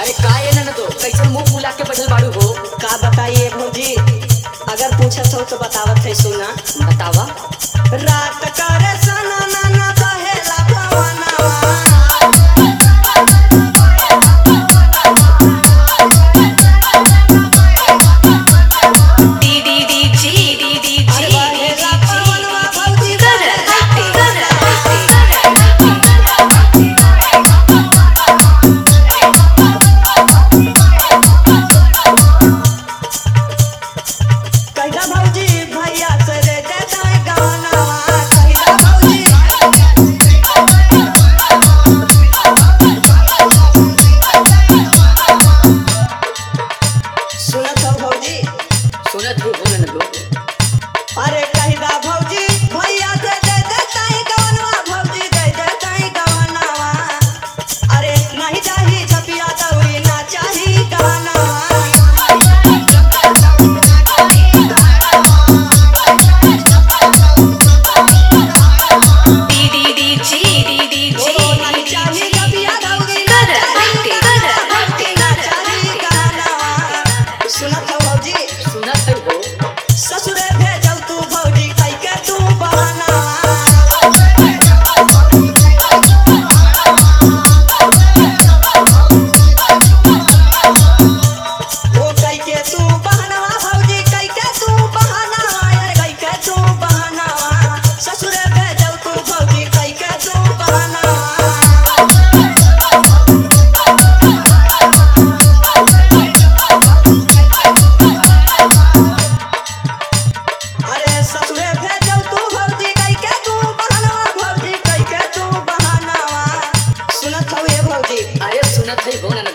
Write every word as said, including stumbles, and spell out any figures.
अरे का ये ना तो कैसे मुंह फुला के बैठल बाड़ू हो? का बताइए भौजी, अगर पूछत हो तो बतावत है, सुना। बतावा। रात करे सना नाना कहेला भवनवा, अरे कहिदा भौजी भैया से दे देताई गवनवा, भौजी दे देताई गवनवा, अरे नहीं चाही छपिया दौरी ना चाही गवनवा। सुनत हो भौजी, सुनत है हो। ससुरे भेजल तू भौजी कई के तू बहाना, ओ कई के तू बहाना भौजी कई के तू बहाना, अरे कई के तू बहाना, ससुरे भेजल तू भौजी कई के तू बहाना। अरे ससुरे भेजल तू भौजी कई के तू बहाना, भौजी कई के तू बहाना। सुनत हो ये भौजी, अरे सुनत है हो ना